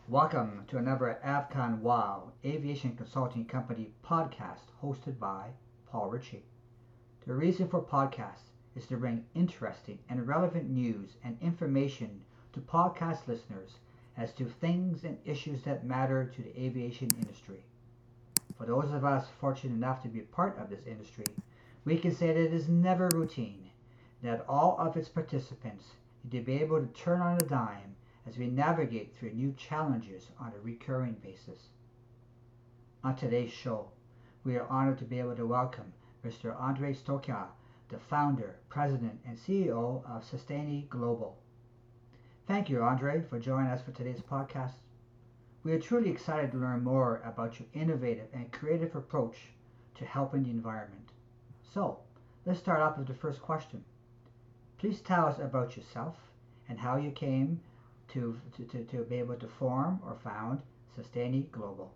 Welcome to another Avcon Wow Aviation Consulting Company podcast hosted by Paul Ritchie. The reason for podcasts is to bring interesting and relevant news and information to podcast listeners as to things and issues that matter to the aviation industry. For those of us fortunate enough to be part of this industry, we can say that it is never routine, that all of its participants need to be able to turn on a dime as we navigate through new challenges on a recurring basis. On today's show, we are honored to be able to welcome Mr. Andre Stokia, the founder, president, and CEO of Sustaini Global. Thank you, Andre, for joining us for today's podcast. We are truly excited to learn more about your innovative and creative approach to helping the environment. So, let's start off with the first question. Please tell us about yourself and how you came to be able to form or found Sustaini Global.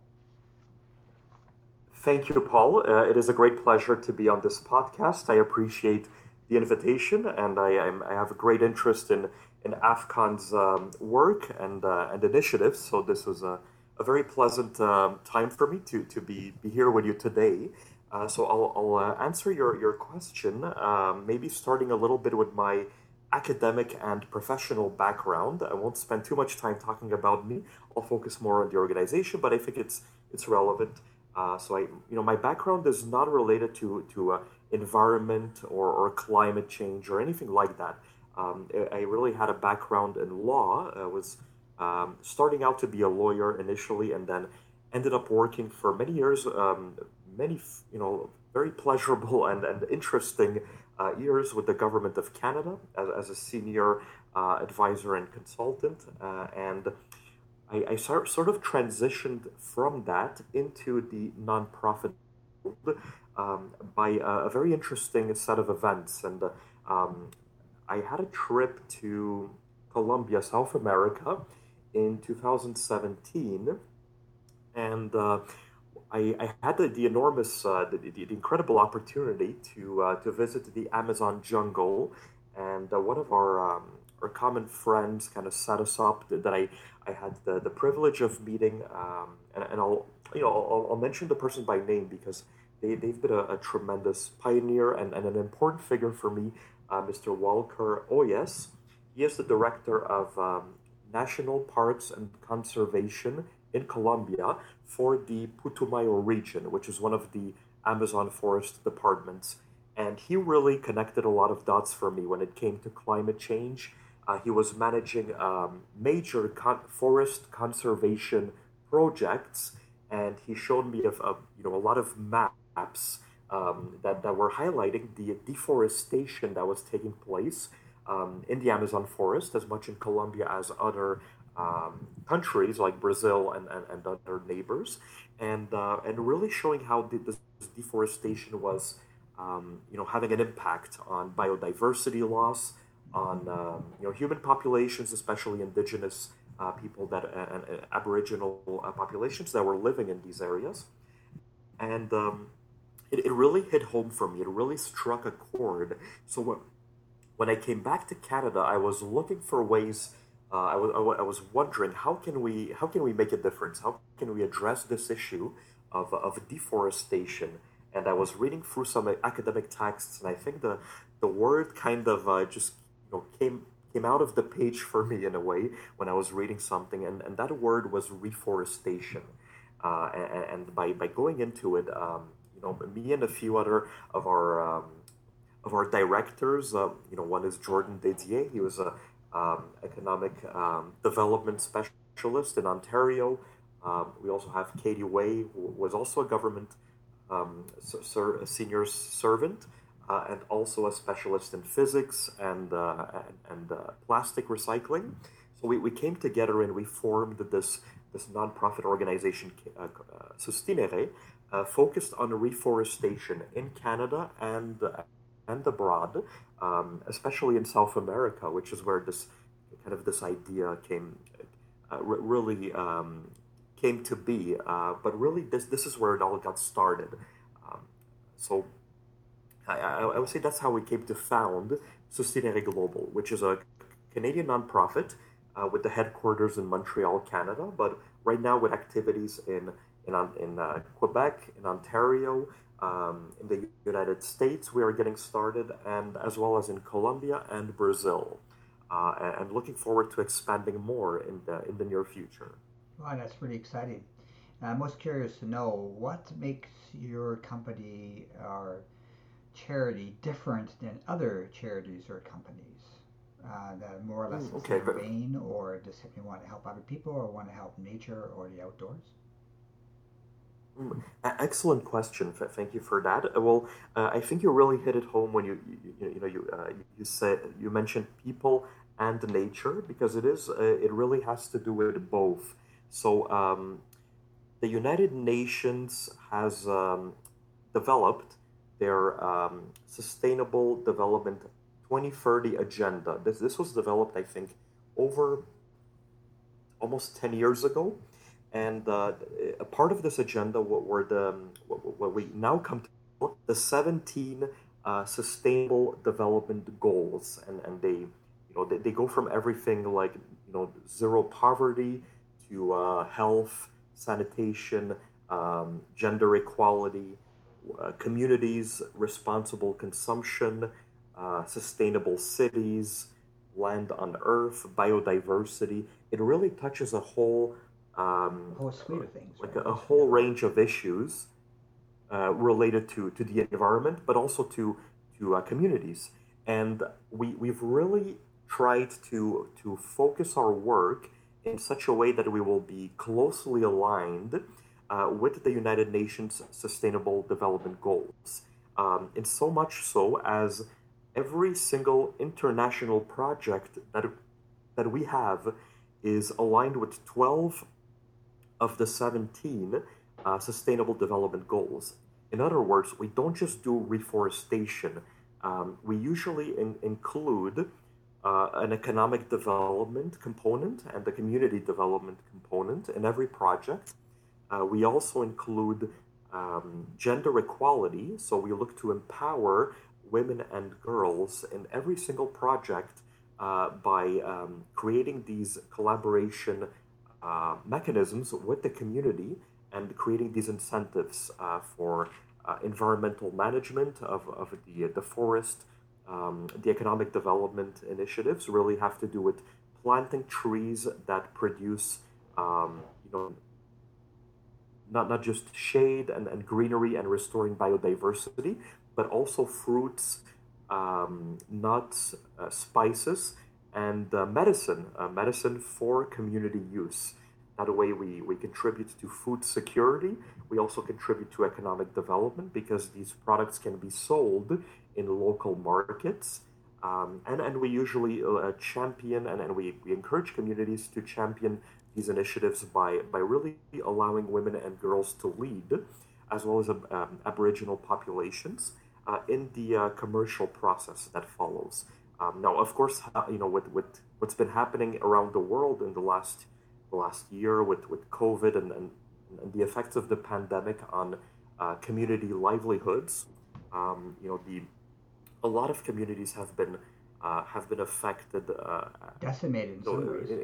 Thank you, Paul. It is a great pleasure to be on this podcast. I appreciate the invitation, and I have a great interest in AFCON's work and initiatives. So this was a very pleasant time for me to be here with you today. So I'll answer your question, maybe starting a little bit with my academic and professional background. I won't spend too much time talking about me. I'll focus more on the organization, but I think it's relevant. My background is not related to environment or climate change or anything like that. I really had a background in law. I was starting out to be a lawyer initially, and then ended up working for many years, many very pleasurable and interesting years with the government of Canada as a senior advisor and consultant, and I sort of transitioned from that into the nonprofit world by a very interesting set of events. And I had a trip to Colombia, South America in 2017. And I had the enormous, the incredible opportunity to visit the Amazon jungle. And one of our common friends kind of set us up that I had the privilege of meeting, and I'll mention the person by name because they've been a tremendous pioneer and an important figure for me, Mr. Walker Oyes. He is the director of National Parks and Conservation in Colombia for the Putumayo region, which is one of the Amazon forest departments. And he really connected a lot of dots for me when it came to climate change. He was managing major forest conservation projects, and he showed me a lot of maps that were highlighting the deforestation that was taking place in the Amazon forest, as much in Colombia as other countries like Brazil and other neighbors, and really showing how this deforestation was having an impact on biodiversity loss, on human populations, especially indigenous people and Aboriginal populations that were living in these areas, and it really hit home for me. It really struck a chord. So when I came back to Canada, I was looking for ways. I was wondering how can we make a difference? How can we address this issue of deforestation? And I was reading through some academic texts, and I think the word kind of just came out of the page for me in a way when I was reading something, and that word was reforestation. And by going into it, me and a few other of our directors, one is Jordan Didier. He was a economic development specialist in Ontario. We also have Katie Way, who was also a government a senior servant, and also a specialist in physics and plastic recycling. So we came together and we formed this nonprofit organization, Sustinere, focused on reforestation in Canada and abroad, especially in South America, which is where this idea really came to be. But really, this is where it all got started. So I would say that's how we came to found Sustainable Global, which is a Canadian nonprofit with the headquarters in Montreal, Canada. But right now, with activities in Quebec, in Ontario, in the United States, we are getting started, and as well as in Colombia and Brazil, and looking forward to expanding more in the near future. Wow, that's pretty exciting. I'm most curious to know what makes your company or charity different than other charities or companies that are more or less the Okay, same vein, or just simply want to help other people or want to help nature or the outdoors? Excellent question. Thank you for that. Well, I think you really hit it home when you said you mentioned people and nature because it really has to do with both. So the United Nations has developed their Sustainable Development 2030 agenda. This was developed, I think, over almost 10 years ago. And a part of this agenda were what we now come to call the 17 sustainable development goals. And they go from everything like, zero poverty to health, sanitation, gender equality, communities, responsible consumption, sustainable cities, land on earth, biodiversity. It really touches a whole A um, whole suite of things, like right? a Basically, whole range of issues related to the environment, but also to communities. And we've really tried to focus our work in such a way that we will be closely aligned with the United Nations Sustainable Development Goals. And so much so as every single international project that we have is aligned with 12 of the 17 Sustainable Development Goals. In other words, we don't just do reforestation, we usually include an economic development component and a community development component in every project. We also include gender equality, so we look to empower women and girls in every single project by creating these collaboration mechanisms with the community and creating these incentives for environmental management of the forest. The economic development initiatives really have to do with planting trees that produce, not just shade and greenery and restoring biodiversity, but also fruits, nuts, spices, and medicine for community use. That way, we contribute to food security. We also contribute to economic development because these products can be sold in local markets. And we usually champion and we encourage communities to champion these initiatives by really allowing women and girls to lead, as well as Aboriginal populations, in the commercial process that follows. Now, of course, with what's been happening around the world in the last year with COVID and the effects of the pandemic on community livelihoods, the a lot of communities have been affected. decimated in You know, some ways.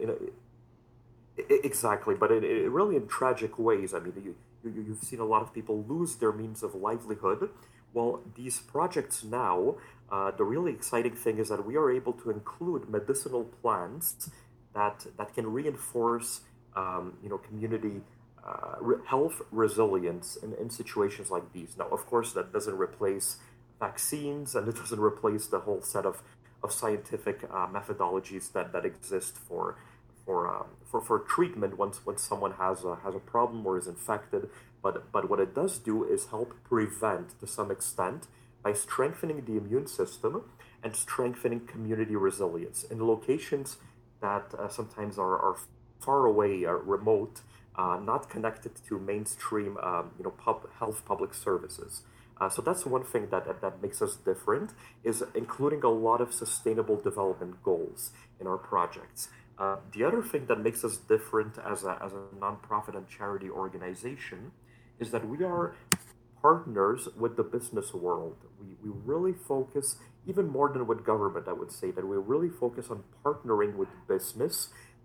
exactly, but really in tragic ways. I mean, you've seen a lot of people lose their means of livelihood. Well, these projects now, the really exciting thing is that we are able to include medicinal plants that can reinforce, community health resilience in situations like these. Now, of course, that doesn't replace vaccines and it doesn't replace the whole set of scientific methodologies that exist for treatment once someone has a problem or is infected. But what it does do is help prevent to some extent by strengthening the immune system and strengthening community resilience in locations that sometimes are far away, remote, not connected to mainstream, health public services. So that's one thing that makes us different is including a lot of sustainable development goals in our projects. The other thing that makes us different as a nonprofit and charity organization is that we are partners with the business world. We really focus, even more than with government, I would say, that we really focus on partnering with business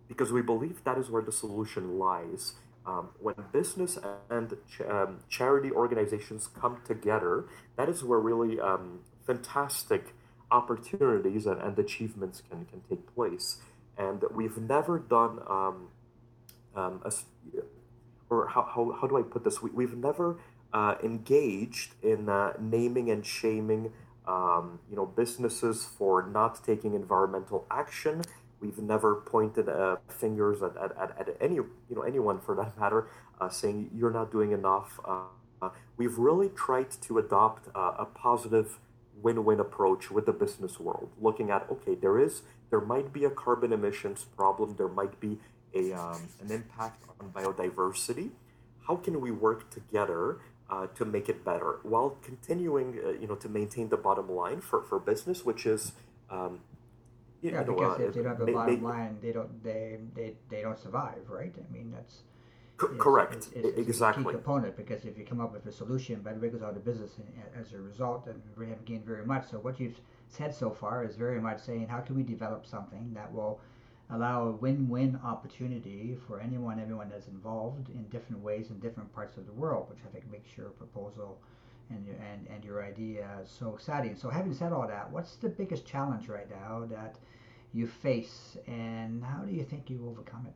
because we believe that is where the solution lies. When business and charity organizations come together, that is where really fantastic opportunities and achievements can take place. And we've never done a, or how do I put this? We've never engaged in naming and shaming, businesses for not taking environmental action. We've never pointed fingers at anyone for that matter, saying you're not doing enough. We've really tried to adopt a positive win-win approach with the business world, looking at okay, there might be a carbon emissions problem, there might be an impact on biodiversity. How can we work together to make it better while continuing, to maintain the bottom line for business, which is, um, Yeah, because if they don't have a bottom make line, they don't survive, right? I mean, that's correct, it's a key exactly. component because if you come up with a solution, but it goes out of business as a result, and we haven't gained very much. So what you've said so far is very much saying, how can we develop something that will allow a win-win opportunity for everyone that's involved in different ways in different parts of the world, which I think makes your proposal and your idea so exciting. So having said all that, what's the biggest challenge right now that you face, and how do you think you overcome it?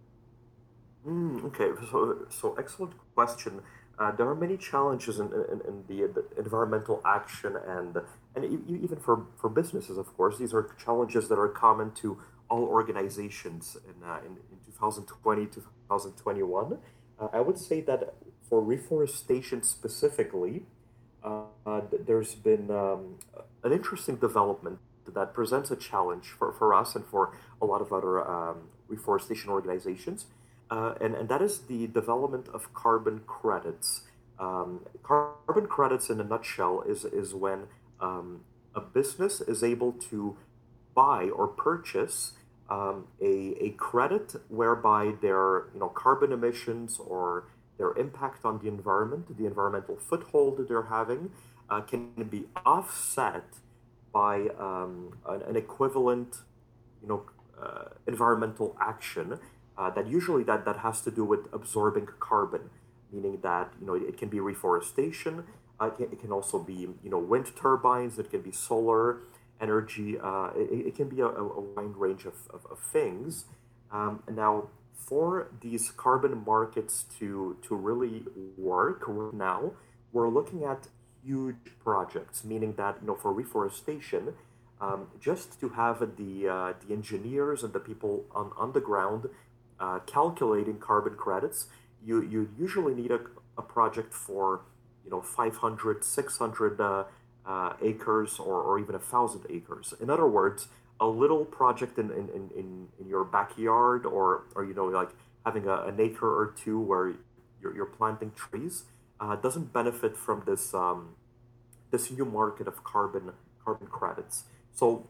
Okay, so excellent question. There are many challenges in the environmental action even for businesses, of course. These are challenges that are common to all organizations in 2020, 2021. I would say that for reforestation specifically, there's been an interesting development that presents a challenge for us and for a lot of other reforestation organizations, and that is the development of carbon credits. Carbon credits, in a nutshell, is when a business is able to buy or purchase a credit whereby their carbon emissions or their impact on the environment, the environmental foothold that they're having, can be offset by an equivalent, you know, environmental action that usually that has to do with absorbing carbon, meaning that it can be reforestation, it can also be wind turbines, it can be solar energy, it can be a wide range of things. Now, for these carbon markets to really work now, we're looking at huge projects, meaning that for reforestation, just to have the engineers and the people on the ground calculating carbon credits, you usually need a project for 500, 600 acres or even 1,000 acres. In other words, a little project in your backyard or like having an acre or two where you're planting trees doesn't benefit from this new market of carbon credits. So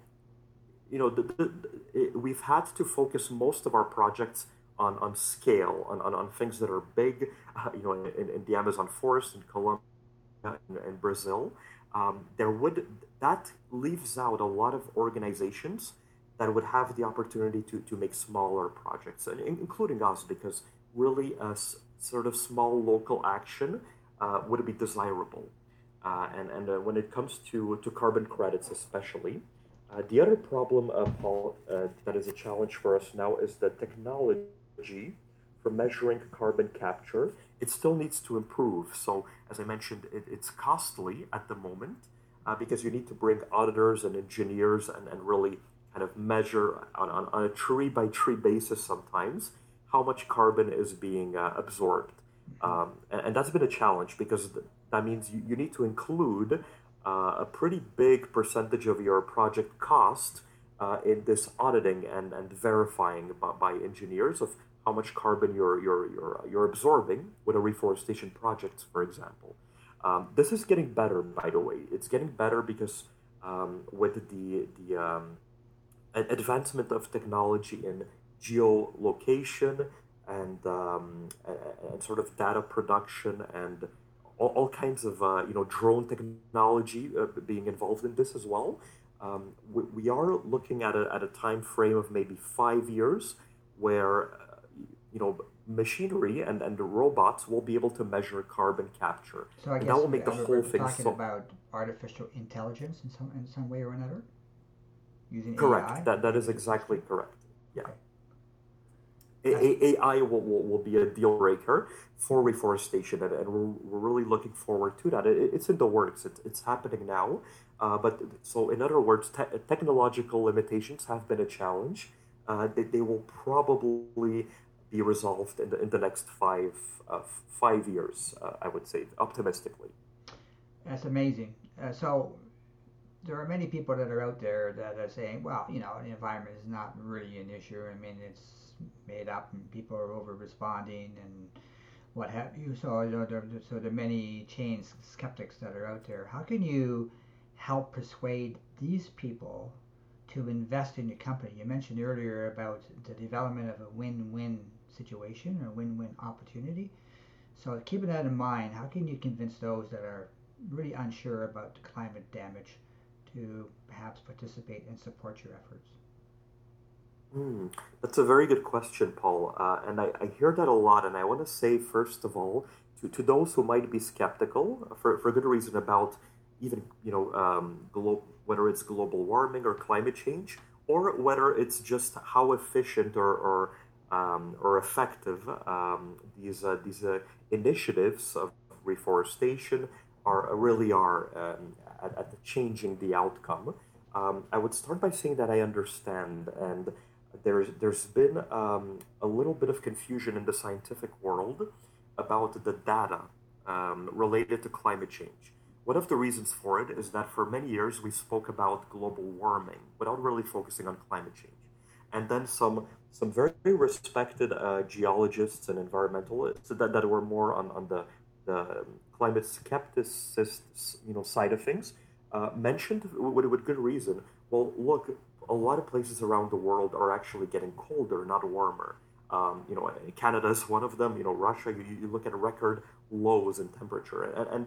we've had to focus most of our projects on scale, on things that are big, in the Amazon forest in Colombia and Brazil. There would that leaves out a lot of organizations that would have the opportunity to make smaller projects, and including us, because really sort of small local action would be desirable. And when it comes to carbon credits, especially, the other problem, Paul, that is a challenge for us now is the technology for measuring carbon capture. It still needs to improve. So, as I mentioned, it's costly at the moment because you need to bring auditors and engineers and really kind of measure on a tree by tree basis sometimes how much carbon is being absorbed. And that's been a challenge because that means you need to include a pretty big percentage of your project cost in this auditing and verifying by engineers of how much carbon you're absorbing with a reforestation project, for example. This is getting better, by the way. It's getting better because with the advancement of technology in geolocation and sort of data production and all kinds of drone technology being involved in this as well. We are looking at a time frame of maybe 5 years where machinery and the robots will be able to measure carbon capture, So I and that guess will make the we're whole thing talking so about artificial intelligence in some way or another, using correct. AI That is to assist exactly you. correct. Yeah. Okay, that's AI will be a deal breaker for reforestation, and we're really looking forward to that. It's in the works, it's happening now. But so, in other words, technological limitations have been a challenge. They will probably be resolved in the next 5 years, I would say, optimistically. that's amazing. So there are many people that are out there that are saying, well, the environment is not really an issue. I mean, it's made up and people are over responding and what have you. So there are many chains skeptics that are out there. How can you help persuade these people to invest in your company? You mentioned earlier about the development of a win-win situation or win-win opportunity. So keeping that in mind, how can you convince those that are really unsure about climate damage to perhaps participate and support your efforts? Hmm, that's a very good question, Paul. And I hear that a lot. And I want to say, first of all, to those who might be skeptical for good reason about even, whether it's global warming or climate change, or whether it's just how efficient or effective these initiatives of reforestation really are at changing the outcome. I would start by saying that I understand, and there's been a little bit of confusion in the scientific world about the data related to climate change. One of the reasons for it is that for many years we spoke about global warming without really focusing on climate change. And then some very respected geologists and environmentalists that were more on the climate skepticist side of things mentioned with good reason. Well, look, a lot of places around the world are actually getting colder, not warmer. Canada is one of them. Russia. You look at record lows in temperature, and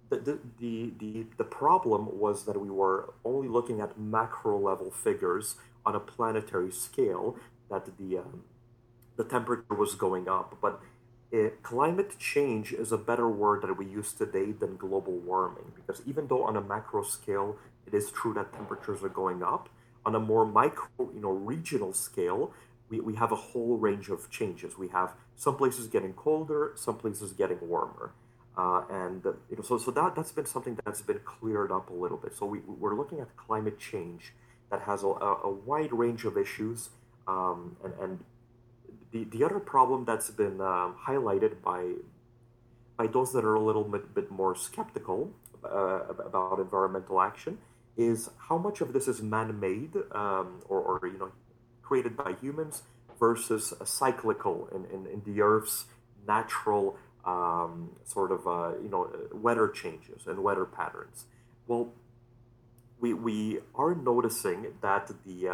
the problem was that we were only looking at macro level figures on a planetary scale. That the temperature was going up, but climate change is a better word that we use today than global warming, because even though on a macro scale it is true that temperatures are going up, on a more micro, regional scale, we have a whole range of changes. We have some places getting colder, some places getting warmer. And so that's been something that's been cleared up a little bit. So we're looking at climate change that has a wide range of issues, and the other problem that's been highlighted by those that are a little bit more skeptical about environmental action is how much of this is man-made, or created by humans versus cyclical in the Earth's natural sort of weather changes and weather patterns. Well, we are noticing that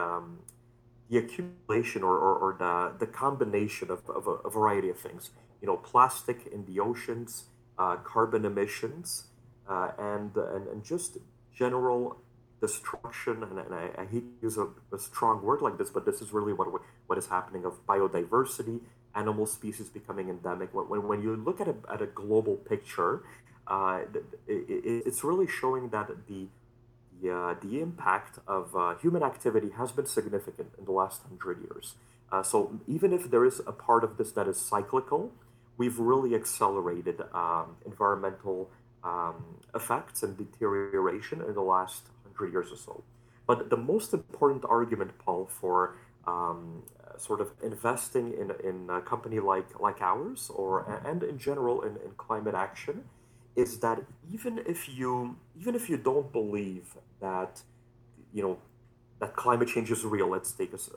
the accumulation or the combination of a variety of things, plastic in the oceans, carbon emissions, and just general destruction. And I hate to use a strong word like this, but this is really what is happening of biodiversity, animal species becoming endemic. When you look at a global picture, it's really showing that the impact of human activity has been significant in the last 100 years. So even if there is a part of this that is cyclical, we've really accelerated environmental effects and deterioration in the last 100 years or so. But the most important argument, Paul, for sort of investing in a company like ours, and in general in climate action, is that even if you don't believe that you know that climate change is real. Let's take us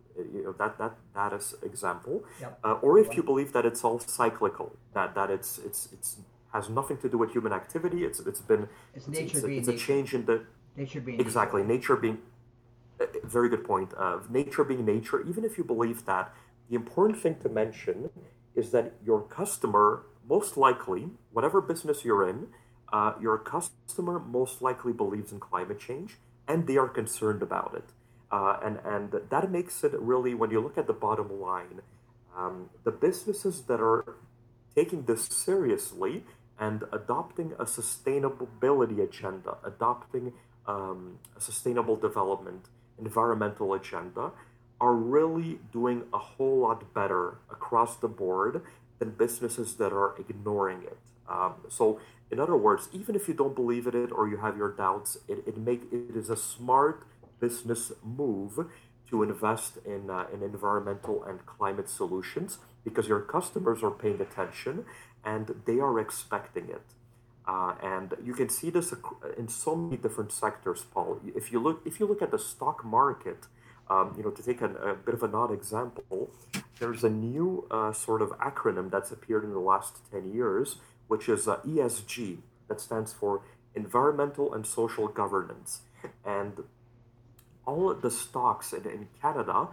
that as example, Yep. or Go if on. you believe that it's all cyclical, that it's has nothing to do with human activity. It's been It's nature being it's a nature. change in the Nature being nature, exactly right? nature being very good point. Nature being nature, even if you believe that, the important thing to mention is that your customer, most likely, whatever business you're in, your customer most likely believes in climate change and they are concerned about it. And that makes it really, when you look at the bottom line, the businesses that are taking this seriously and adopting a sustainability agenda, adopting a sustainable development, environmental agenda, are really doing a whole lot better across the board than businesses that are ignoring it. So, in other words, even if you don't believe in it or you have your doubts, it is a smart business move to invest in environmental and climate solutions because your customers are paying attention and they are expecting it. And you can see this in so many different sectors, Paul. If you look at the stock market, to take a bit of an odd example, there's a new sort of acronym that's appeared in the last 10 years, which is ESG, that stands for Environmental and Social Governance. And all of the stocks in Canada,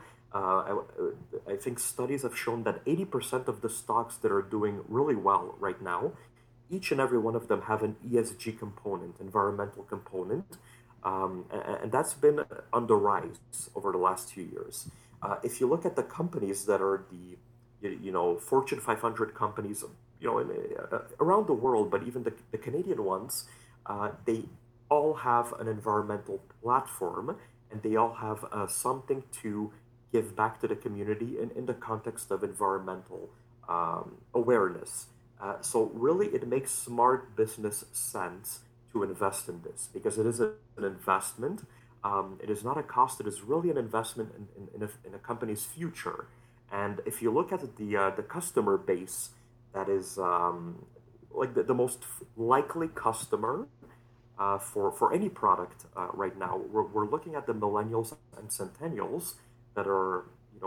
I think studies have shown that 80% of the stocks that are doing really well right now, each and every one of them have an ESG component, environmental component, and that's been on the rise over the last few years. If you look at the companies that are Fortune 500 companies, around the world, but even the Canadian ones, they all have an environmental platform, and they all have something to give back to the community in the context of environmental awareness. So really, it makes smart business sense to invest in this because it is an investment. It is not a cost. It is really an investment in a company's future. And if you look at the customer base, that is like the most likely customer for any product right now, we're looking at the millennials and centennials that are,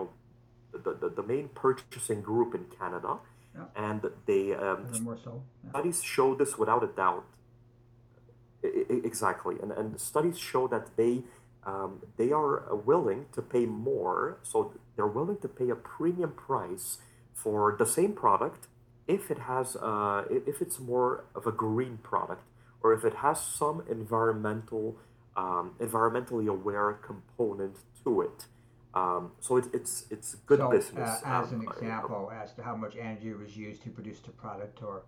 the main purchasing group in Canada. Yeah. And they Even more so. Yeah. studies show this without a doubt. Exactly, and studies show that they are willing to pay more, so they're willing to pay a premium price for the same product if it's more of a green product or if it has some environmentally aware component to it. So it's good So, business. as an example, as to how much energy was used to produce the product, or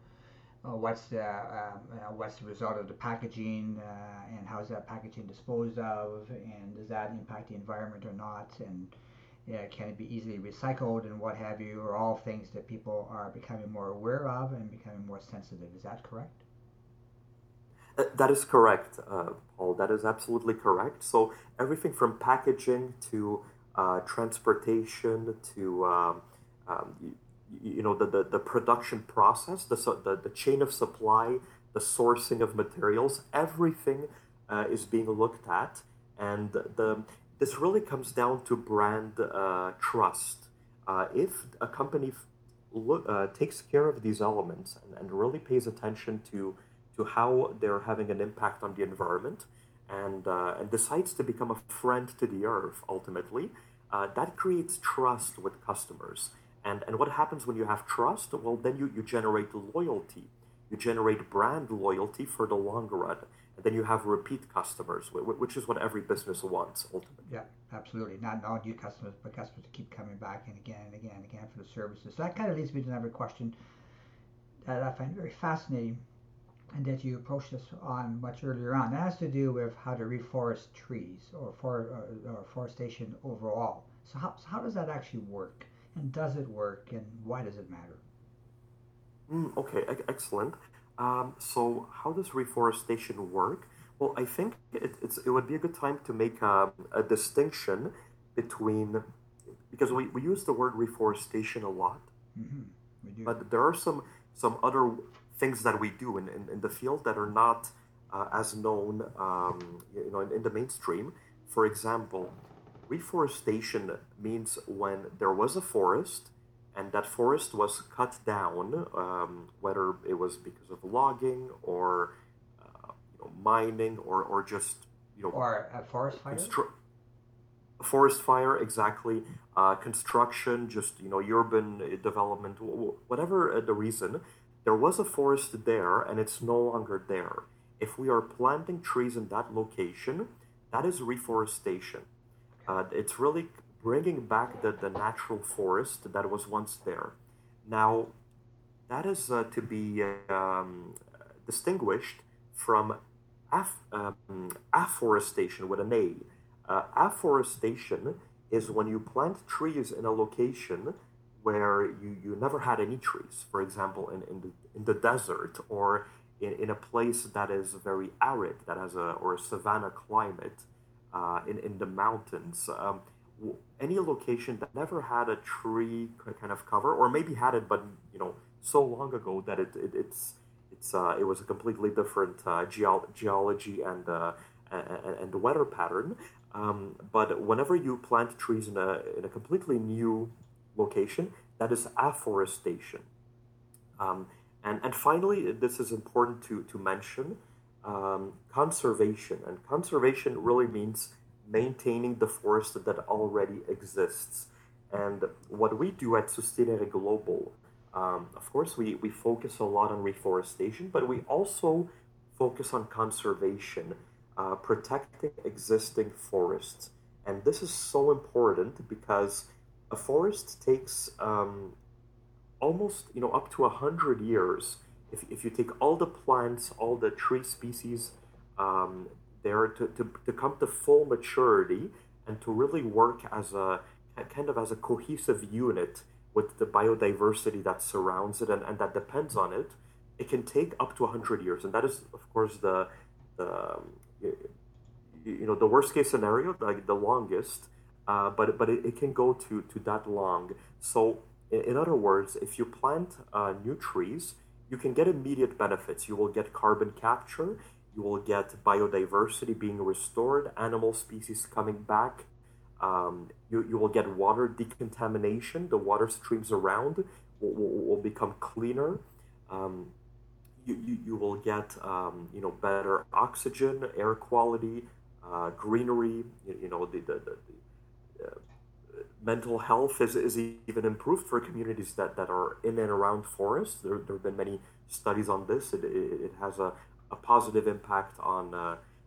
what's the result of the packaging, and how is that packaging disposed of, and does that impact the environment or not, and can it be easily recycled and what have you, are all things that people are becoming more aware of and becoming more sensitive. Is that correct? That is correct, Paul. That is absolutely correct. So everything from packaging to transportation to the production process, the chain of supply, the sourcing of materials, everything is being looked at, and this really comes down to brand trust. If a company takes care of these elements and really pays attention to how they're having an impact on the environment and decides to become a friend to the earth ultimately, that creates trust with customers. And what happens when you have trust? Well, then you generate loyalty. You generate brand loyalty for the long run. And then you have repeat customers, which is what every business wants ultimately. Yeah, absolutely. Not new customers, but customers to keep coming back and again and again and again for the services. So that kind of leads me to another question that I find very fascinating and that you approached us on much earlier on. That has to do with how to reforest trees or forestation overall. So how does that actually work? And does it work? And why does it matter? Okay, excellent. So how does reforestation work? Well, I think it would be a good time to make a distinction between, because we use the word reforestation a lot, Mm-hmm. We do. but there are some other things that we do in the field that are not as known, in the mainstream. For example, reforestation means when there was a forest and that forest was cut down, whether it was because of logging or mining or just Or a forest fire? forest fire, exactly, construction, just urban development, whatever the reason, there was a forest there and it's no longer there. If we are planting trees in that location, that is reforestation. It's really bringing back the natural forest that was once there. Now, that is to be distinguished from afforestation with an A. Afforestation is when you plant trees in a location where you never had any trees. For example, in the desert or in a place that is very arid, that has a savanna climate, in the mountains. Any location that never had a tree kind of cover, or maybe had it, but so long ago that it was a completely different geology and the weather pattern. But whenever you plant trees in a completely new location, that is afforestation. Um, and finally, this is important to mention, conservation. And conservation really means maintaining the forest that already exists. And what we do at Sustinere Global, of course, we focus a lot on reforestation, but we also focus on conservation, protecting existing forests. And this is so important because a forest takes almost up to 100 years if you take all the plants, all the tree species um, there to come to full maturity and to really work as a kind of as a cohesive unit with the biodiversity that surrounds it and that depends on it. It can take up to 100 years, and that is of course the the worst case scenario, like the longest, but it can go to that long. So in other words, if you plant new trees, you can get immediate benefits. You will get carbon capture, you will get biodiversity being restored, animal species coming back. You will get water decontamination. The water streams around will become cleaner. Um, you will get better oxygen, air quality, greenery. The mental health is even improved for communities that are in and around forests. There have been many studies on this. It has a positive impact on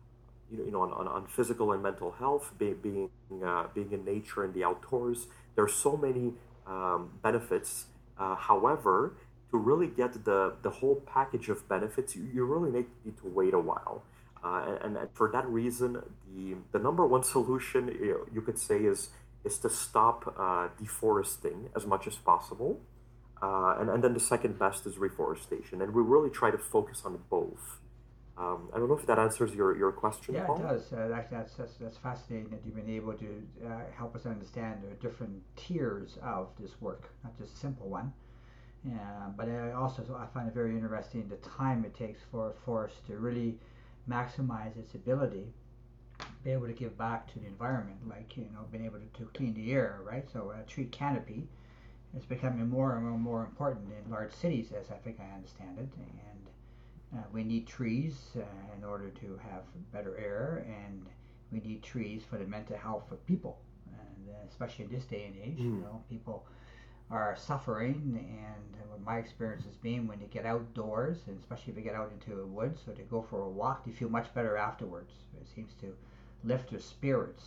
on physical and mental health, being in nature and the outdoors. There are so many benefits. However, to really get the whole package of benefits, you really need to wait a while. And for that reason, the number one solution you could say is to stop deforesting as much as possible. And then the second best is reforestation. And we really try to focus on both. I don't know if that answers your question, Yeah, it Paul. does. That's fascinating that you've been able to help us understand the different tiers of this work, not just a simple one. But I find it very interesting the time it takes for a forest to really maximize its ability, be able to give back to the environment, like being able to clean the air, right? So a tree canopy is becoming more and more important in large cities, as I think I understand it, and we need trees in order to have better air, and we need trees for the mental health of people, and especially in this day and age, Mm. people are suffering. And what my experience has been, when you get outdoors, and especially if you get out into the woods or to go for a walk, you feel much better afterwards. It seems to lift their spirits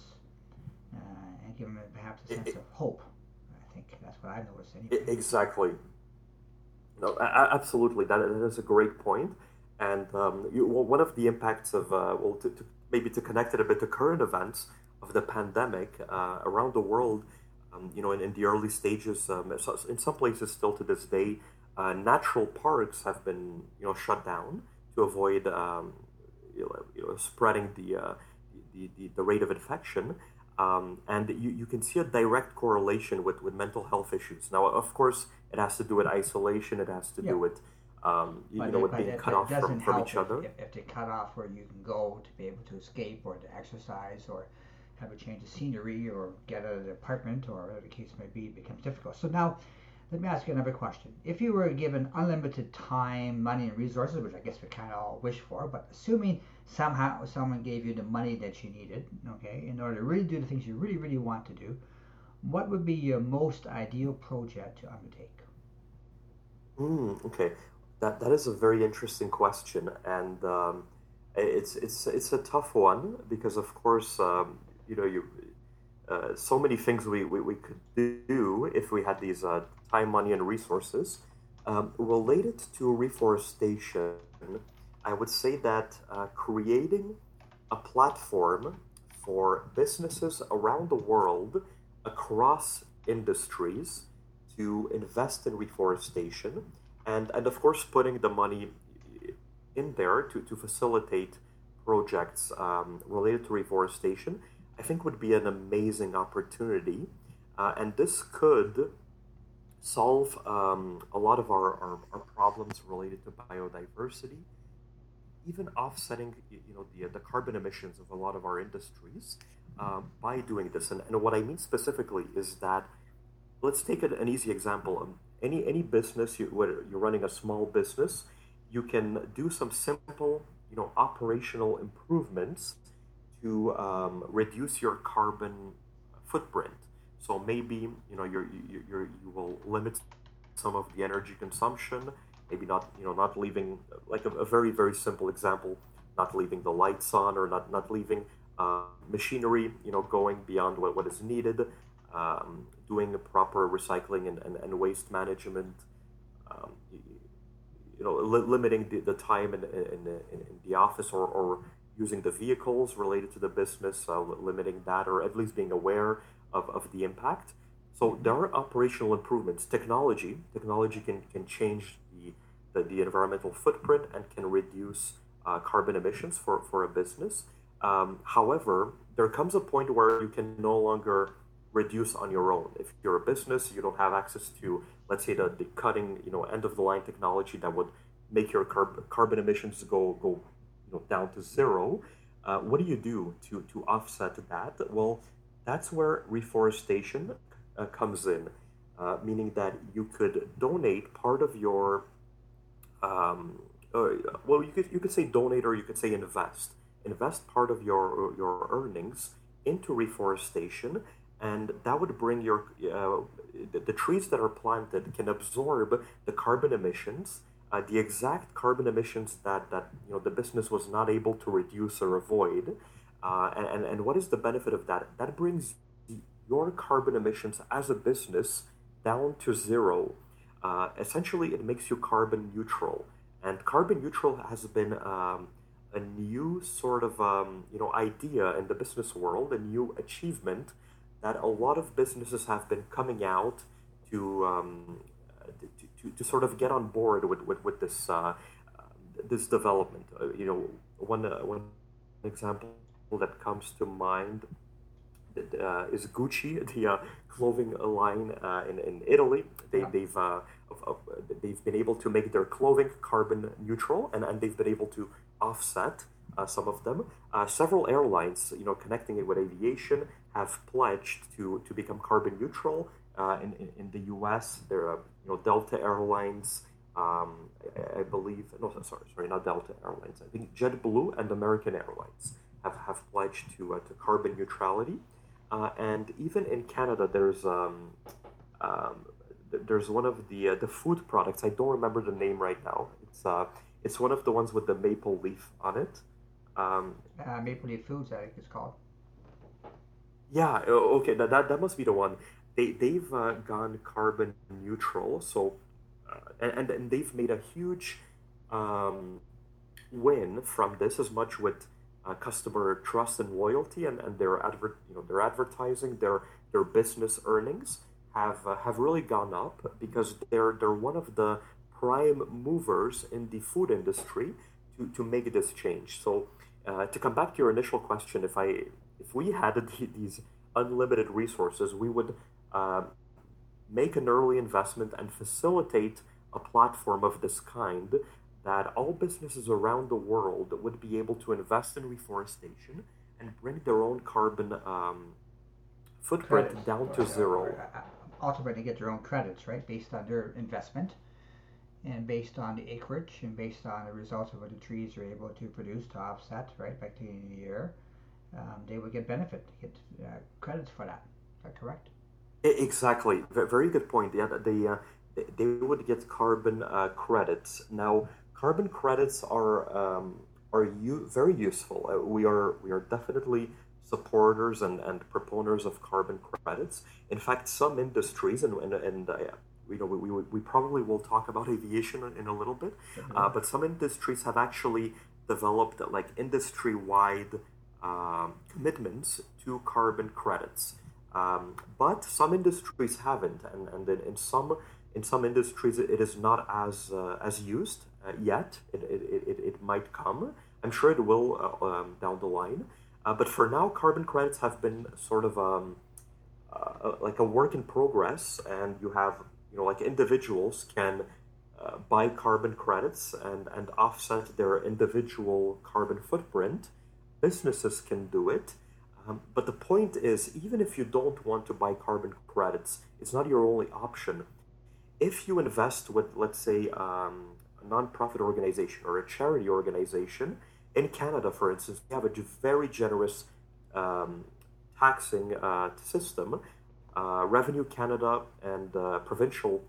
and give them perhaps a I- sense I- of hope. I think that's what I've noticed anyway. exactly. No, absolutely. That is a great point. And one of the impacts of to maybe to connect it a bit to current events of the pandemic around the world, in the early stages, in some places still to this day, natural parks have been shut down to avoid spreading the rate of infection. And you can see a direct correlation with mental health issues. Now, of course, it has to do with isolation. It has to Yeah, do with with being cut it off doesn't from help each other. if they cut off where you can go to be able to escape or to exercise or have a change of scenery or get out of the apartment or whatever the case may be. It becomes difficult. So now, let me ask you another question. If you were given unlimited time, money, and resources, which I guess we kind of all wish for, but assuming somehow someone gave you the money that you needed, okay, in order to really do the things you really, really want to do, what would be your most ideal project to undertake? Okay, that is a very interesting question, and it's a tough one because, of course, you so many things we could do if we had these time, money, and resources. Related to reforestation, I would say that creating a platform for businesses around the world across industries to invest in reforestation and of course putting the money in there to facilitate projects related to reforestation, I think would be an amazing opportunity. And this could solve a lot of our problems related to biodiversity, even offsetting the carbon emissions of a lot of our industries by doing this. And what I mean specifically is that let's take an easy example. Any business, whether you're running a small business, you can do some simple, operational improvements to reduce your carbon footprint. So maybe you will limit some of the energy consumption. Maybe not leaving, like a very very simple example, not leaving the lights on, or not leaving machinery going beyond what is needed, doing proper recycling and waste management, um, limiting the time in the office, or using the vehicles related to the business, limiting that, or at least being aware of the impact. So there are operational improvements. Technology can change the environmental footprint and can reduce carbon emissions for a business. However, there comes a point where you can no longer reduce on your own. If you're a business, you don't have access to, let's say, the cutting, end of the line technology that would make your carbon emissions go down to zero. What do you do to offset that? Well, that's where reforestation comes in, meaning that you could donate part of your well, you could say donate, or you could say invest part of your earnings into reforestation, and that would bring your the trees that are planted can absorb the carbon emissions, the exact carbon emissions that the business was not able to reduce or avoid. And what is the benefit of that? That brings your carbon emissions as a business down to zero. Essentially, it makes you carbon neutral, and carbon neutral has been a new sort of idea in the business world, a new achievement that a lot of businesses have been coming out to to sort of get on board with this this development. One example that comes to mind is Gucci, the clothing line in Italy. Yeah. They've been able to make their clothing carbon neutral, and they've been able to offset some of them. Several airlines, connecting it with aviation, have pledged to become carbon neutral. In the U.S., there are Delta Airlines. I believe, no, sorry, not Delta Airlines. I think JetBlue and American Airlines have pledged to carbon neutrality. And even in Canada, there's one of the food products. I don't remember the name right now. It's one of the ones with the maple leaf on it. Um, Maple Leaf Foods, I think it's called. yeah, okay, that must be the one. They've gone carbon neutral. So and they've made a huge um, win from this, as much with customer trust and loyalty, and their advertising, their business earnings have really gone up because they're one of the prime movers in the food industry to make this change. So to come back to your initial question, if we had these unlimited resources, we would uh, make an early investment and facilitate a platform of this kind, that all businesses around the world would be able to invest in reforestation and bring their own carbon Credits, footprint down to or zero. ultimately get their own credits, right, based on their investment and based on the acreage and based on the results of what the trees are able to produce to offset, right, back to the year. They would get benefit, get credits for that. Is that correct? Exactly, very good point. Yeah, they would get carbon credits. Now, carbon credits are very useful. We are definitely supporters and proponents of carbon credits. In fact, some industries, we probably will talk about aviation in a little bit, but some industries have actually developed like industry-wide commitments to carbon credits. But some industries haven't, and in some industries it is not as used yet. It might come. I'm sure it will down the line. But for now, carbon credits have been sort of like a work in progress, and you have like individuals can buy carbon credits and offset their individual carbon footprint. Businesses can do it. But the point is, even if you don't want to buy carbon credits, it's not your only option. If you invest with, let's say, a nonprofit organization or a charity organization, in Canada, for instance, we have a very generous taxing system. Revenue Canada and provincial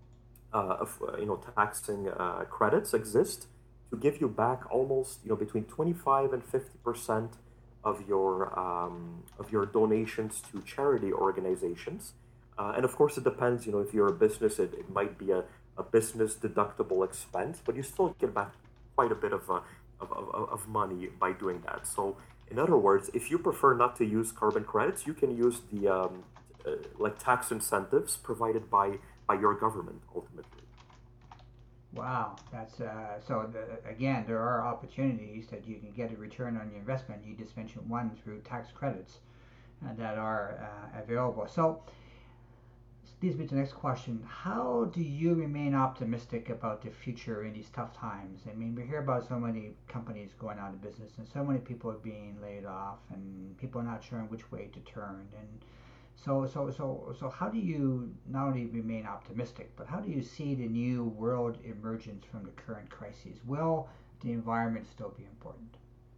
taxing credits exist to give you back almost between 25 and 50% of your donations to charity organizations. And of course, it depends. If you're a business, it might be a business deductible expense, but you still get back quite a bit of money by doing that. So, in other words, if you prefer not to use carbon credits, you can use the like tax incentives provided by your government ultimately. Wow, that's again, there are opportunities that you can get a return on your investment. You just mentioned one through tax credits that are available. So, this leads me to the next question. How do you remain optimistic about the future in these tough times? I mean, we hear about so many companies going out of business and so many people are being laid off and people are not sure which way to turn. And so how do you not only remain optimistic, but how do you see the new world emergence from the current crises? Will the environment still be important?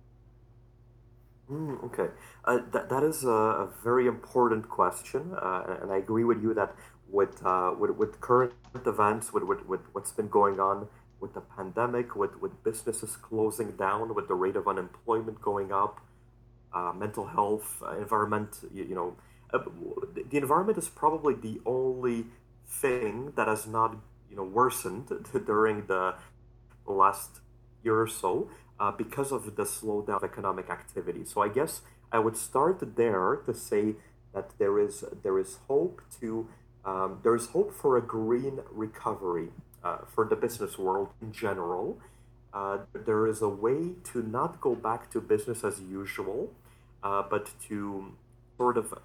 Okay, that is a very important question, and I agree with you that with current events, with what's been going on with the pandemic, with businesses closing down, with the rate of unemployment going up, mental health, environment, uh, the environment is probably the only thing that has not worsened during the last year or so because of the slowdown of economic activity. So I guess I would start there to say that there is hope to there is hope for a green recovery for the business world in general. There is a way to not go back to business as usual, but to sort of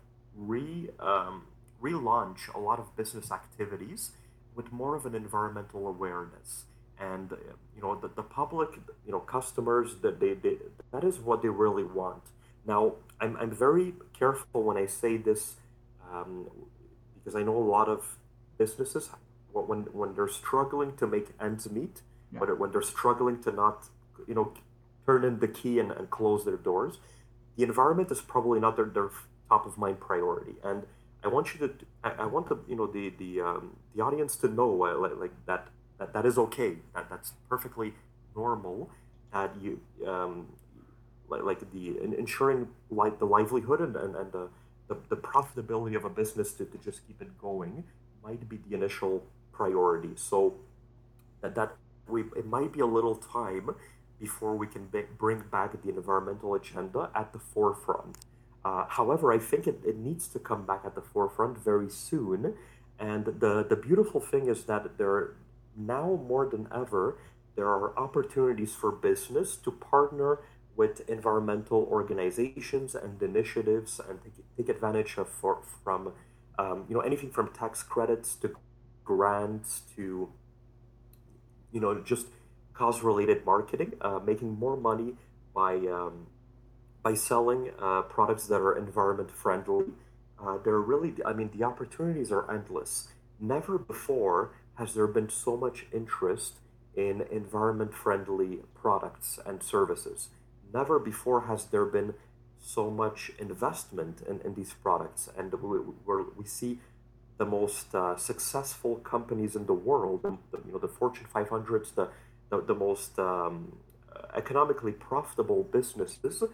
relaunch a lot of business activities with more of an environmental awareness. And the public, customers, that is what they really want. Now, I'm very careful when I say this, um, because I know a lot of businesses when they're struggling to make ends meet, Yeah. when they're struggling to not you know turn in the key and close their doors, the environment is probably not their top of mind priority. And I want you to I want the audience to know that is okay. That's perfectly normal. That you like the ensuring like the livelihood and the profitability of a business to just keep it going might be the initial priority. So that we it might be a little time before we can bring back the environmental agenda at the forefront. However, I think it needs to come back at the forefront very soon. And the beautiful thing is that there now more than ever there are opportunities for business to partner with environmental organizations and initiatives and take advantage of from anything from tax credits to grants to just cause related marketing, making more money by by selling products that are environment friendly. They're really, I mean, the opportunities are endless. Never before has there been so much interest in environment friendly products and services. Never before has there been so much investment in these products. And we see the most successful companies in the world, the Fortune 500s, the most economically profitable businesses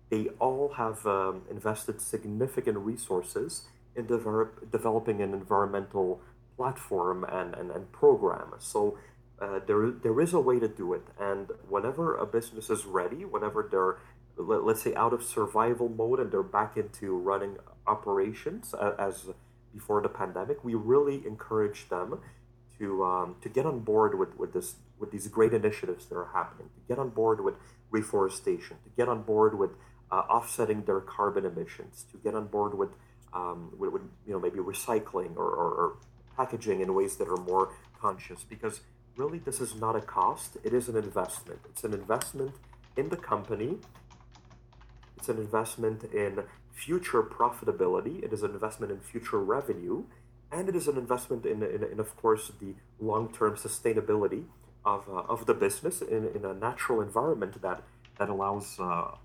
they all have invested significant resources in developing an environmental platform and program. So there is a way to do it. And whenever a business is ready, whenever they're, let's say, out of survival mode and they're back into running operations as before the pandemic, we really encourage them to get on board with these great initiatives that are happening, to get on board with reforestation, to get on board with offsetting their carbon emissions, to get on board with maybe recycling or packaging in ways that are more conscious. Because really, this is not a cost; it is an investment. It's an investment in the company. It's an investment in future profitability. It is an investment in future revenue, and it is an investment in of course, the long-term sustainability of the business in a natural environment that allows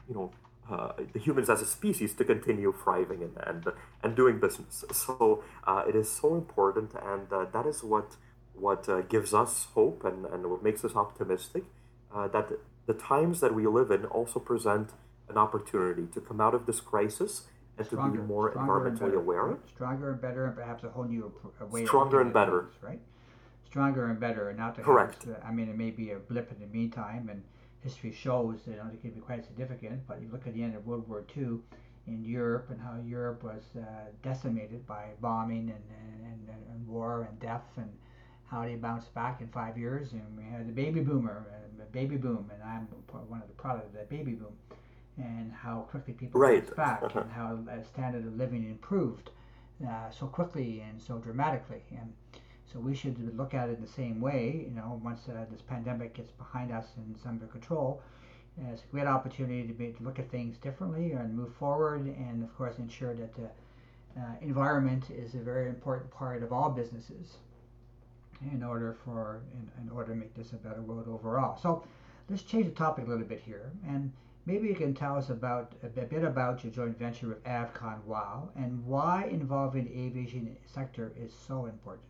the humans as a species to continue thriving and doing business. So it is so important, and that is what gives us hope and what makes us optimistic that the times that we live in also present an opportunity to come out of this crisis and to be more environmentally aware. Right? Stronger and better, and perhaps a whole new way stronger and better. Things, right? Stronger and better, and not to Correct. have. I mean, it may be a blip in the meantime, and history shows that it can be quite significant. But you look at the end of World War II in Europe and how Europe was decimated by bombing and war and death, and how they bounced back in 5 years, and we had the baby baby boom, and I'm one of the products of that baby boom, and how quickly people bounced back, and how standard of living improved so quickly and so dramatically, and so we should look at it in the same way. Once this pandemic gets behind us and it's under control, it's a great opportunity to look at things differently and move forward, and of course ensure that the environment is a very important part of all businesses in order to make this a better world overall. So let's change the topic a little bit here, and maybe you can tell us a bit about your joint venture with Avcon WOW and why involving the aviation sector is so important.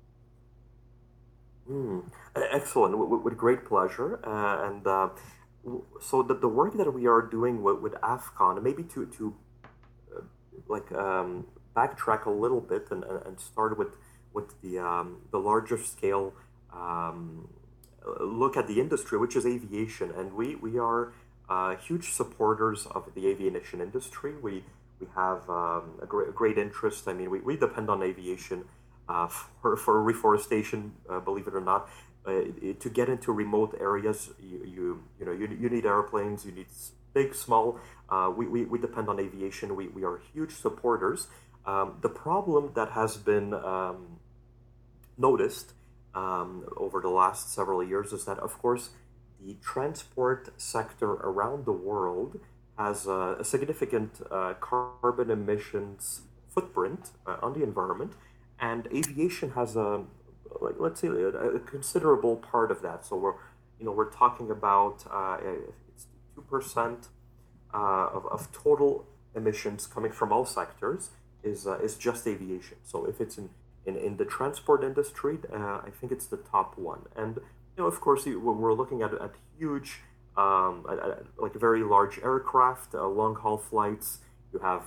Excellent, with great pleasure. And so the work that we are doing with Avcon, maybe to like backtrack a little bit and start with the larger scale look at the industry, which is aviation, and we are huge supporters of the aviation industry. We have a great interest. I mean, we depend on aviation for reforestation, believe it or not. To get into remote areas, you need airplanes. You need big, small. We depend on aviation. We are huge supporters. The problem that has been noticed over the last several years is that, of course, the transport sector around the world has a significant carbon emissions footprint on the environment, and aviation has let's say a considerable part of that. So we're talking about it's 2% of total emissions coming from all sectors is just aviation. So if it's in the transport industry, I think it's the top one. And of course, we're looking at huge, like very large aircraft, long haul flights. You have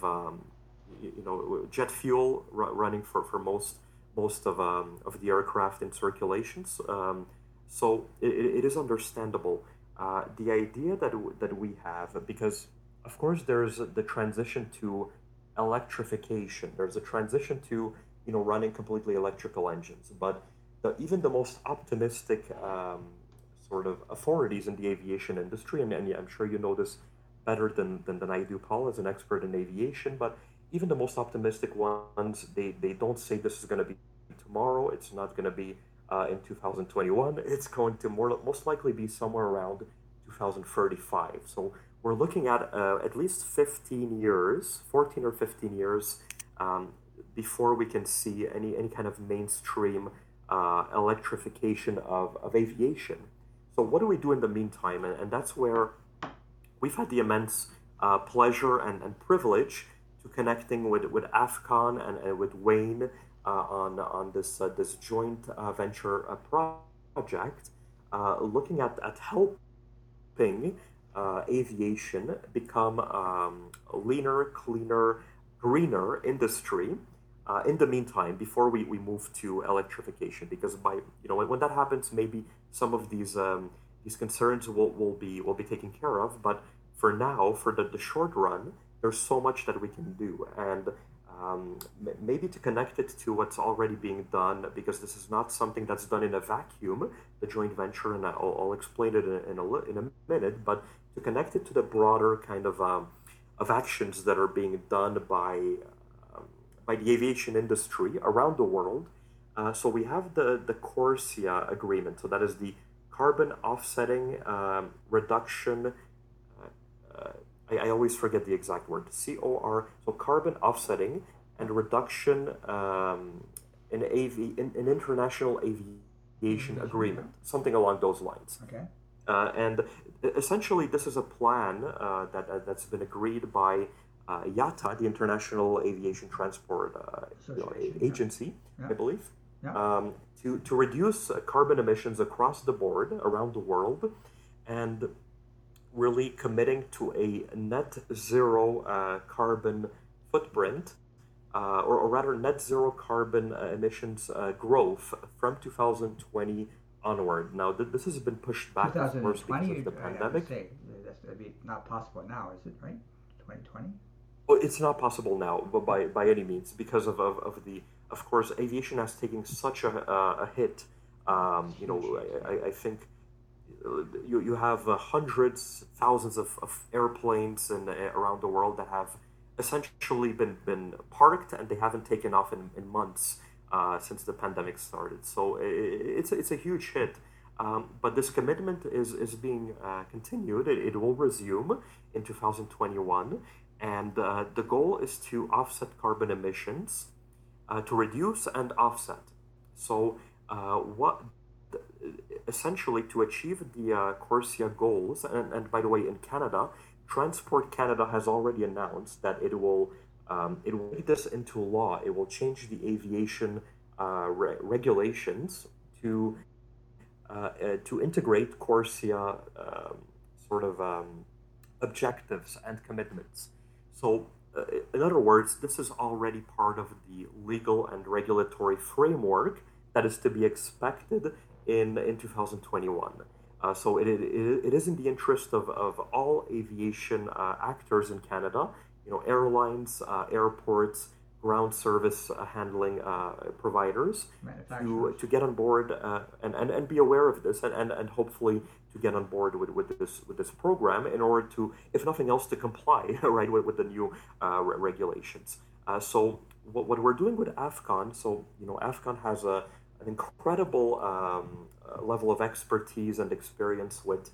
jet fuel running for most of the aircraft in circulations. So it is understandable. The idea that we have, because of course there's the transition to electrification. There's a transition to running completely electrical engines. But even the most optimistic sort of authorities in the aviation industry, and I'm sure you know this better than I do, Paul, as an expert in aviation, but even the most optimistic ones, they don't say this is going to be tomorrow. It's not going to be in 2021. It's going to most likely be somewhere around 2035. So we're looking at least 15 years, 14 or 15 years, before we can see any kind of mainstream electrification of aviation. So what do we do in the meantime? And that's where we've had the immense pleasure and privilege to connecting with Avcon and with Wayne on this joint venture project, looking at helping aviation become a leaner, cleaner, greener industry in the meantime before we move to electrification. Because by when that happens, maybe some of these concerns will be taken care of. But for now, for the short run, there's so much that we can do, and maybe to connect it to what's already being done, because this is not something that's done in a vacuum, the joint venture, and I'll explain it in a minute, but to connect it to the broader kind of actions that are being done by the aviation industry around the world. So we have the CORSIA agreement. So that is the carbon offsetting reduction. I always forget the exact word. COR. So carbon offsetting and reduction in international aviation agreement, something along those lines. Okay. And essentially, this is a plan that's been agreed by IATA, the International Aviation Transport Agency, yeah. I believe, Yeah. to reduce carbon emissions across the board around the world, and really committing to a net zero carbon footprint, or rather net zero carbon emissions growth from 2020 onward. Now, this has been pushed back, of course, because of the pandemic. That'd be not possible now, is it, right? 2020? Well, it's not possible now, but by any means, because of course, aviation has taken such a hit. I think you have hundreds, thousands of airplanes around the world that have essentially been parked, and they haven't taken off in months since the pandemic started. So it's a huge hit. But this commitment is being continued. It will resume in 2021. And the goal is to offset carbon emissions, to reduce and offset. So, essentially, to achieve the CORSIA goals, and by the way, in Canada, Transport Canada has already announced that it will make this into law. It will change the aviation regulations to integrate CORSIA sort of objectives and commitments. So, in other words, this is already part of the legal and regulatory framework that is to be expected in 2021. So it is in the interest of all aviation actors in Canada, airlines, airports, ground service handling providers, to get on board and be aware of this, and hopefully to get on board with this program, in order to, if nothing else, to comply right with the new regulations. So what we're doing with AFCON, so AFCON has an incredible level of expertise and experience with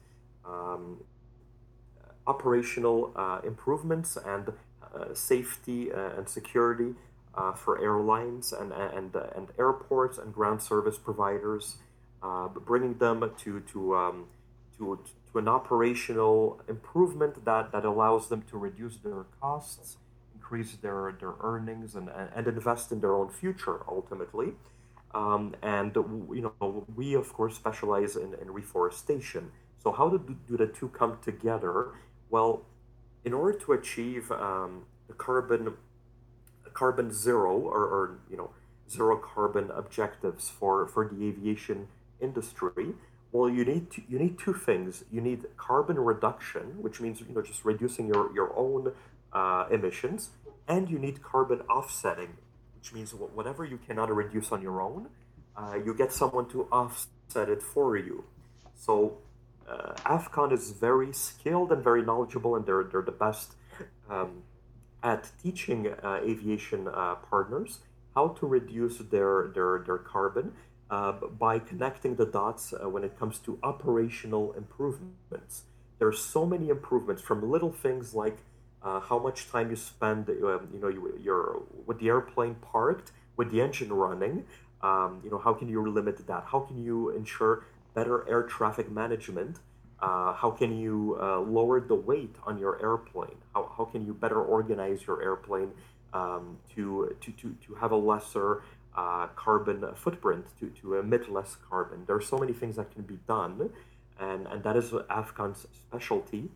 operational improvements and safety and security for airlines and airports and ground service providers, bringing them to an operational improvement that allows them to reduce their costs, increase their earnings, and invest in their own future ultimately. And we of course specialize in reforestation. So how do the two come together? Well, in order to achieve the carbon zero, or zero carbon objectives for the aviation industry, well, you need two things. You need carbon reduction, which means just reducing your own emissions, and you need carbon offsetting, which means whatever you cannot reduce on your own, you get someone to offset it for you. So AFCON is very skilled and very knowledgeable, and they're the best at teaching aviation partners how to reduce their carbon by connecting the dots when it comes to operational improvements. There's so many improvements, from little things like how much time you spend, you're with the airplane parked, with the engine running. How can you limit that? How can you ensure better air traffic management? How can you lower the weight on your airplane? How can you better organize your airplane to have a lesser carbon footprint, to emit less carbon? There are so many things that can be done, and that is AFCON's specialty.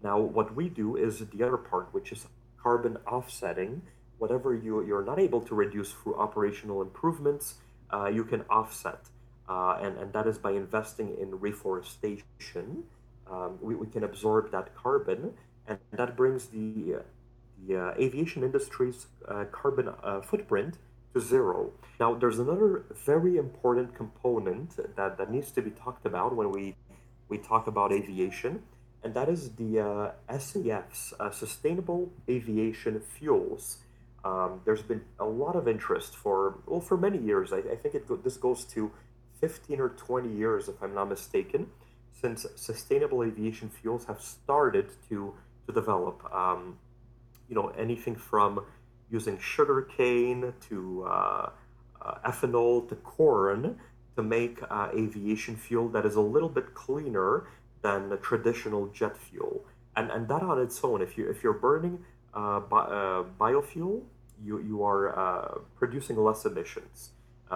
Now, what we do is the other part, which is carbon offsetting. Whatever you're not able to reduce through operational improvements, you can offset. And that is by investing in reforestation. We can absorb that carbon, and that brings the aviation industry's carbon footprint to zero. Now, there's another very important component that needs to be talked about when we talk about aviation, and that is the SAFs, Sustainable Aviation Fuels. There's been a lot of interest for many years. I think this goes to 15 or 20 years, if I'm not mistaken, since sustainable aviation fuels have started to develop. Anything from using sugar cane to ethanol to corn to make aviation fuel that is a little bit cleaner than the traditional jet fuel. And that on its own, if you're burning biofuel, you are producing less emissions.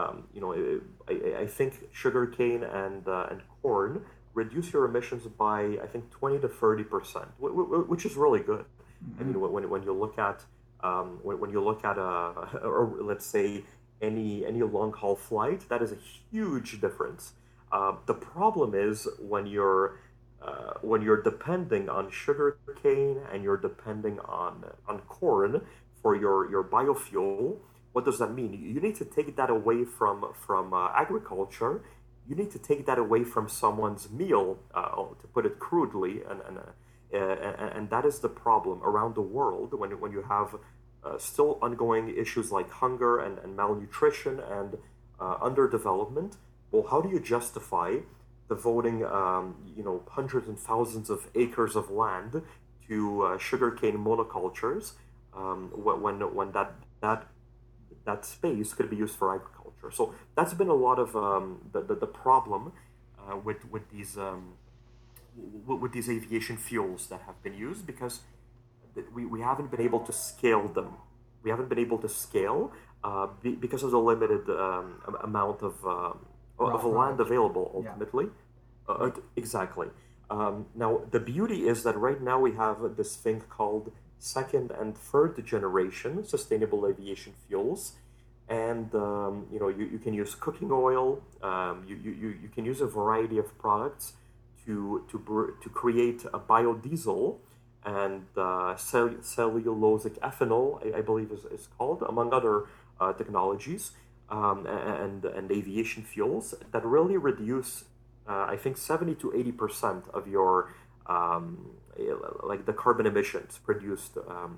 I think sugarcane and corn reduce your emissions by I think 20 to 30%, which is really good. I Mm-hmm. mean, when you look at when you look at or let's say any long haul flight, that is a huge difference. The problem is when you're depending on sugar cane and you're depending on corn for your biofuel. What does that mean? You need to take that away from agriculture. You need to take that away from someone's meal, to put it crudely, and that is the problem around the world when you have still ongoing issues like hunger and malnutrition and underdevelopment. Well, how do you justify devoting hundreds and thousands of acres of land to sugarcane monocultures when that space could be used for agriculture? So that's been a lot of the problem with these aviation fuels that have been used because we haven't been able to scale them. We haven't been able to scale because of the limited amount Raw of land product. available Yeah. ultimately. Right. Exactly. Now, the beauty is that right now we have this thing called second and third generation sustainable aviation fuels. And you can use cooking oil. You can use a variety of products to create a biodiesel and cellulosic ethanol, I believe is called, among other technologies, and aviation fuels that really reduce, I think, 70 to 80% of your like the carbon emissions produced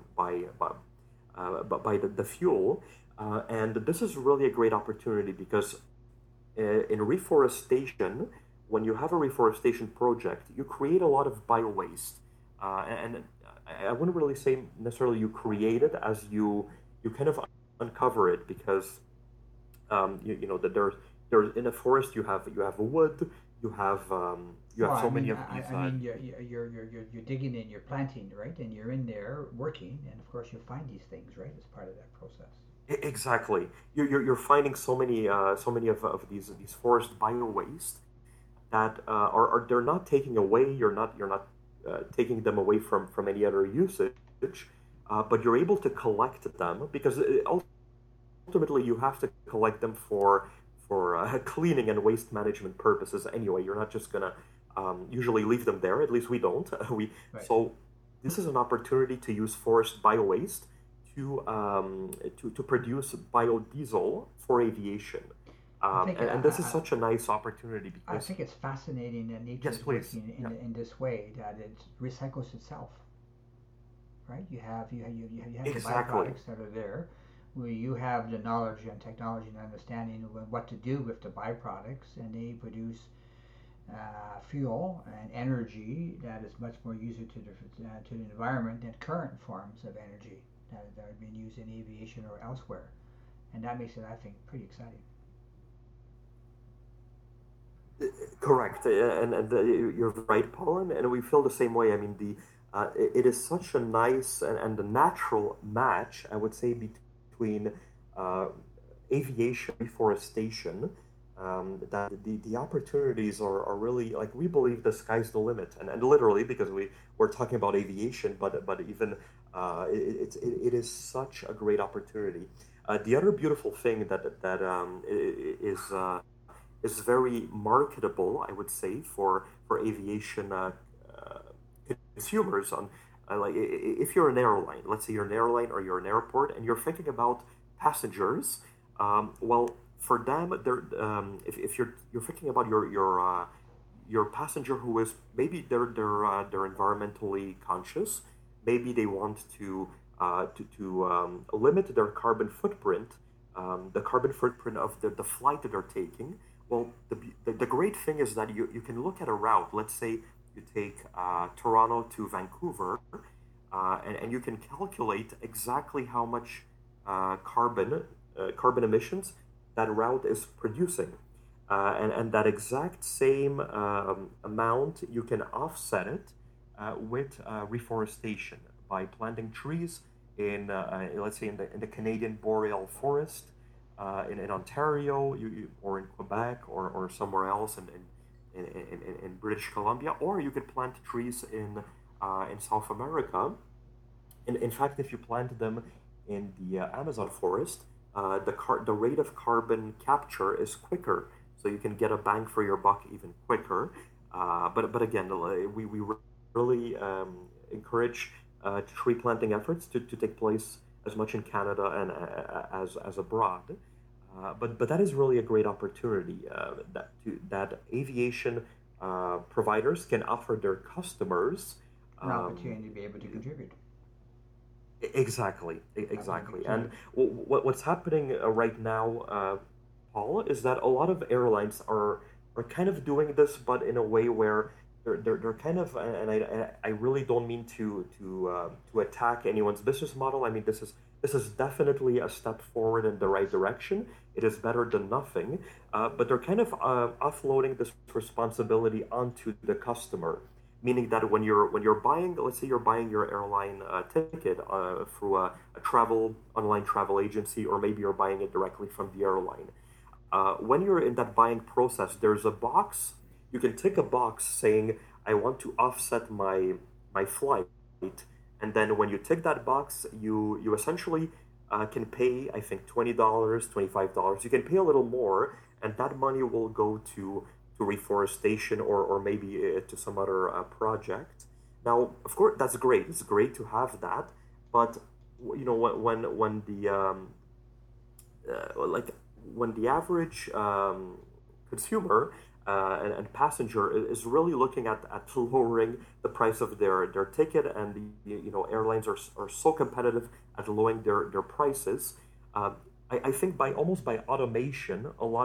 by the fuel. And this is really a great opportunity because in reforestation, when you have a reforestation project, you create a lot of bio waste. And I wouldn't really say necessarily you create it as you kind of uncover it because that there's in a forest you have wood, you Well, have I so many mean, of these. I mean, you're digging in, you're planting, right? And you're in there working, and of course you find these things, right, as part of that process. Exactly. You're finding so many of these forest bio waste that are they're not taking away. You're not taking them away from any other usage, but you're able to collect them because ultimately you have to collect them for cleaning and waste management purposes anyway. You're not just gonna usually leave them there. At least we don't. We Right. so this is an opportunity to use forest bio waste to produce biodiesel for aviation. I think And this is such a nice opportunity I because think it's fascinating that nature yes, is please. working Yeah, in this way that it recycles itself, right? You have the exactly. byproducts that are there, where you have the knowledge and technology and understanding of what to do with the byproducts, and they produce fuel and energy that is much more useful to the environment than current forms of energy that are being used in aviation or elsewhere, and that makes it, I think, pretty exciting. Correct, and you're right, Paul, and we feel the same way. I mean, it is such a nice and a natural match, I would say, between uh, aviation reforestation that the opportunities are really like we believe the sky's the limit, and literally because we're talking about aviation, but even it is such a great opportunity. The other beautiful thing is very marketable, I would say, for aviation uh, consumers. On like if you're an airline, let's say you're an airline or you're an airport, and you're thinking about passengers. Well, for them, if you're thinking about your passenger who is maybe they're environmentally conscious, maybe they want to limit their carbon footprint, the carbon footprint of the flight that they're taking. Well, the great thing is that you can look at a route. Let's say you take Toronto to Vancouver, and you can calculate exactly how much carbon emissions that route is producing. And that exact same amount, you can offset it with reforestation by planting trees let's say, in the Canadian boreal forest, in Ontario, or in Quebec, or somewhere else in British Columbia, or you could plant trees in South America. In fact, if you plant them in the Amazon forest, the rate of carbon capture is quicker, so you can get a bang for your buck even quicker. But again, we really encourage tree planting efforts to take place as much in Canada and as abroad. But that is really a great opportunity that aviation providers can offer their customers. An Um, opportunity to be able to contribute. Exactly, I think exactly. to And what's happening right now, Paul, is that a lot of airlines are kind of doing this, but in a way where they're kind of, and I really don't mean to attack anyone's business model. I mean, this is definitely a step forward in the right direction. It is better than nothing, but they're kind of offloading this responsibility onto the customer, meaning that when you're buying, let's say you're buying your airline ticket through a travel online travel agency, or maybe you're buying it directly from the airline. When you're in that buying process, there's a box. You can tick a box saying, I want to offset my flight. And then when you tick that box, you essentially can pay, I think, $20, $25. You can pay a little more, and that money will go to reforestation, or maybe to some other project. Now, of course, that's great. It's great to have that, but when the like when the average consumer and passenger is really looking at lowering the price of their ticket, and airlines are so competitive at lowering their prices. Uh, I think by automation, a lot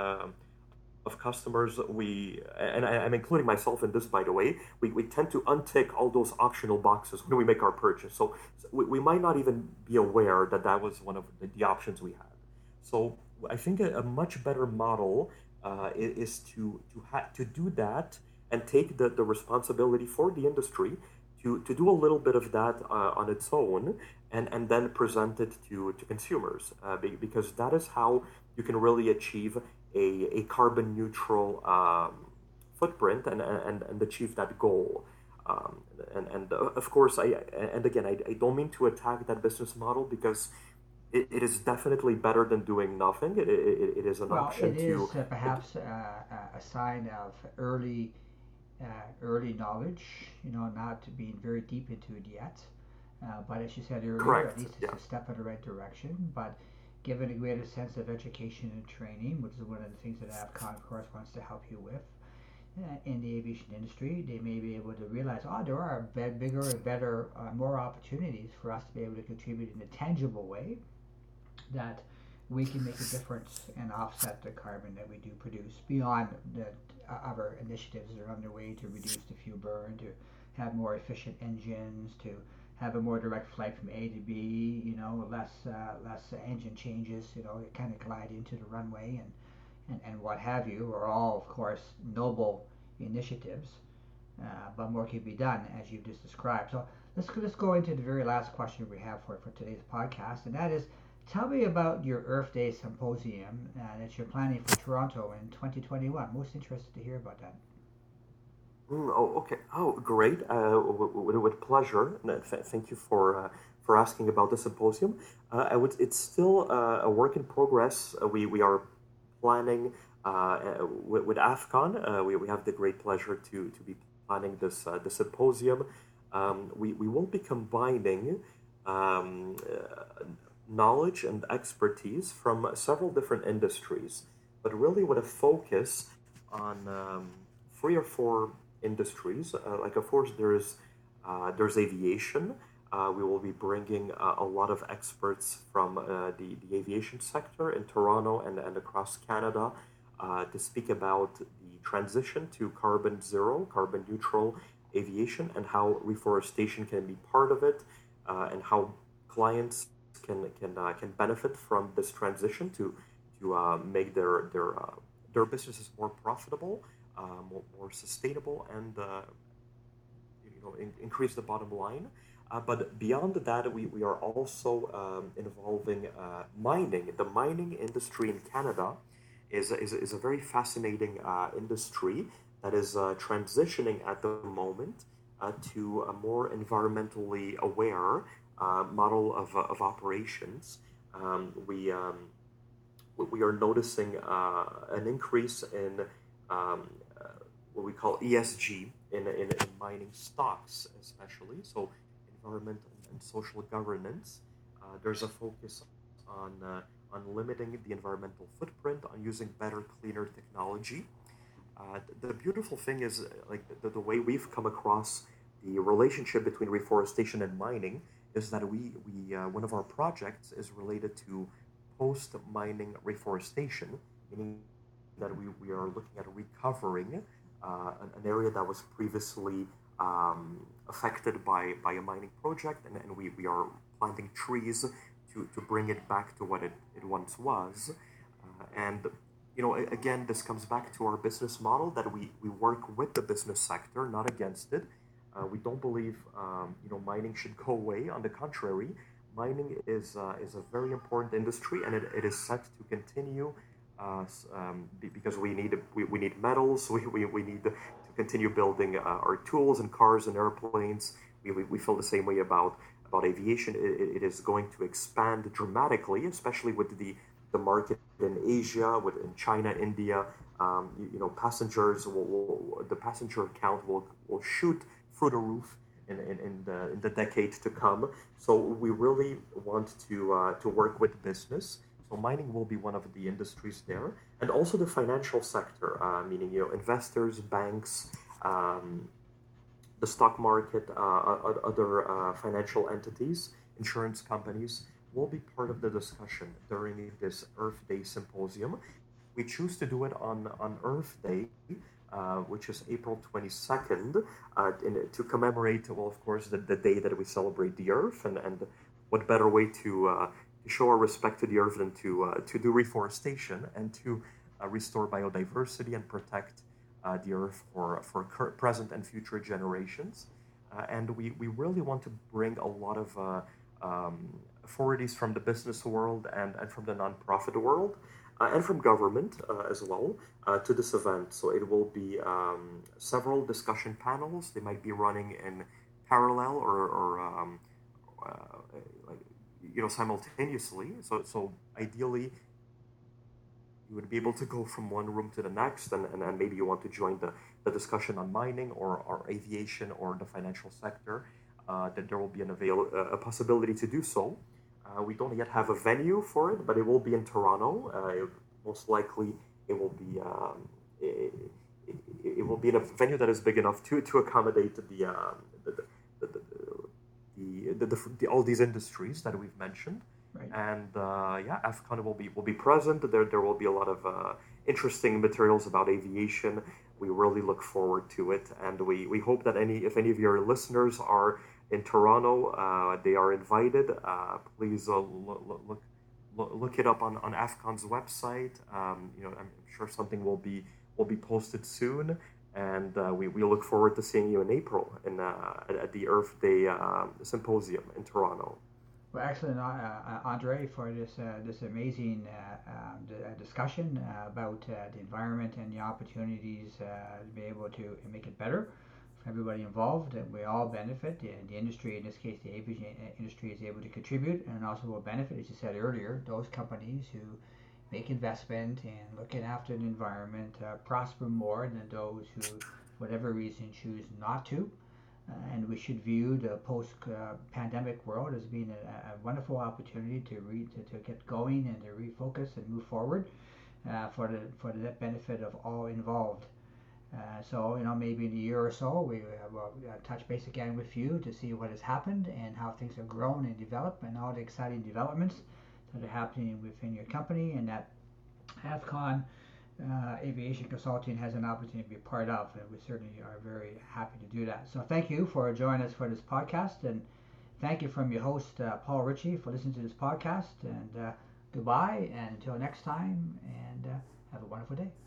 of customers, I'm including myself in this, by the way, we tend to untick all those optional boxes when we make our purchase. So we might not even be aware that that was one of the options we had. So I think a much better model is to do that and take the responsibility for the industry to do a little bit of that on its own, and then present it to consumers, because that is how you can really achieve a carbon neutral footprint, and achieve that goal. And of course, and again, I don't mean to attack that business model, because it is definitely better than doing nothing. It is an Well, it option to. is perhaps a sign of early knowledge. Not being very deep into it yet. But as you said earlier, at Correct. least it's Yeah. a step in the right direction. But given a greater sense of education and training, which is one of the things that AVCON, of course, wants to help you with in the aviation industry, they may be able to realize, oh, there are bigger and better, more opportunities for us to be able to contribute in a tangible way that we can make a difference and offset the carbon that we do produce beyond the other initiatives that are underway to reduce the fuel burn, to have more efficient engines, to have a more direct flight from A to B, less engine changes, kind of glide into the runway and what have you, are all, of course, noble initiatives, but more can be done, as you've just described. So let's go into the very last question we have for today's podcast, and that is, Tell me about your Earth Day symposium that you're planning for Toronto in 2021. Most interested to hear about that. Oh, okay. Oh, great. With pleasure. And, thank you for asking about the symposium. It's still a work in progress. We are planning with AFCON. We have the great pleasure to be planning this symposium. We will be combining knowledge and expertise from several different industries, but really with a focus on three or four industries. Like, of course, there's aviation. We will be bringing a lot of experts from the aviation sector in Toronto and across Canada to speak about the transition to carbon zero, carbon neutral aviation, and how reforestation can be part of it, and how clients can benefit from this transition to make their businesses more profitable, more sustainable, and increase the bottom line. But beyond that, we are also involving mining. The mining industry in Canada is a very fascinating industry that is transitioning at the moment to a more environmentally aware model of operations. We are noticing an increase in what we call ESG in mining stocks, especially. So, environmental and social governance. There's a focus on limiting the environmental footprint, on using better, cleaner technology. The beautiful thing is, like, the way we've come across the relationship between reforestation and mining is that we one of our projects is related to post mining reforestation, meaning that we are looking at recovering an area that was previously affected by a mining project, and we are planting trees to bring it back to what it once was. And again, this comes back to our business model that we work with the business sector, not against it. We don't believe mining should go away. On the contrary, mining is a very important industry, and it is set to continue because we need metals. We need to continue building our tools and cars and airplanes. We feel the same way about aviation. It is going to expand dramatically, especially with the market in Asia, in China, India. Passengers the passenger count will shoot through the roof in the decade to come. So we really want to work with business. So mining will be one of the industries there, and also the financial sector, meaning investors, banks, the stock market, other financial entities, insurance companies will be part of the discussion during this Earth Day symposium. We choose to do it on Earth Day, which is April 22nd, to commemorate, well, of course, the day that we celebrate the Earth, and what better way to show our respect to the Earth than to do reforestation and to restore biodiversity and protect the Earth for present and future generations. And we really want to bring a lot of authorities from the business world and from the nonprofit world and from government as well to this event. So it will be several discussion panels. They might be running in parallel or simultaneously. So ideally, you would be able to go from one room to the next, and maybe you want to join the discussion on mining or aviation or the financial sector. That there will be a possibility to do so. We don't yet have a venue for it, but it will be in Toronto. Most likely, it will be it will be in a venue that is big enough to accommodate all these industries that we've mentioned. Right. And AFCON will be present. There will be a lot of interesting materials about aviation. We really look forward to it, and we hope that if any of your listeners are in Toronto, they are invited. Please look it up on AFCON's website. I'm sure something will be posted soon, and we look forward to seeing you in April at the Earth Day symposium in Toronto. Well, excellent, Andre, for this amazing discussion about the environment and the opportunities to be able to make it better for everybody involved. And we all benefit. The industry, in this case, the aviation industry, is able to contribute, and also will benefit, as you said earlier, those companies who make investment and looking after the environment prosper more than those who, for whatever reason, choose not to. And we should view the post-pandemic world as being a wonderful opportunity to get going and to refocus and move forward for the benefit of all involved. So maybe in a year or so we will touch base again with you to see what has happened and how things have grown and developed and all the exciting developments that are happening within your company and that Avcon Aviation Consulting has an opportunity to be part of, and we certainly are very happy to do that. So thank you for joining us for this podcast, and thank you from your host Paul Ritchie for listening to this podcast. And goodbye, and until next time, and have a wonderful day.